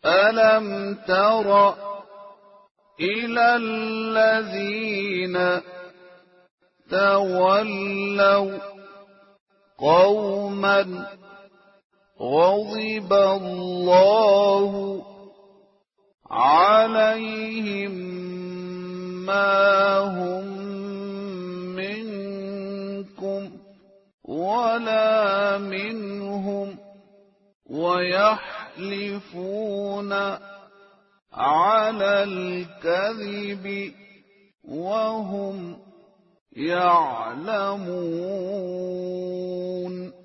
ألم تر إلى الذين تولوا قوما غضب الله عليهم ما هم منكم ولا منهم ويحلفون على الكذب وهم يعلمون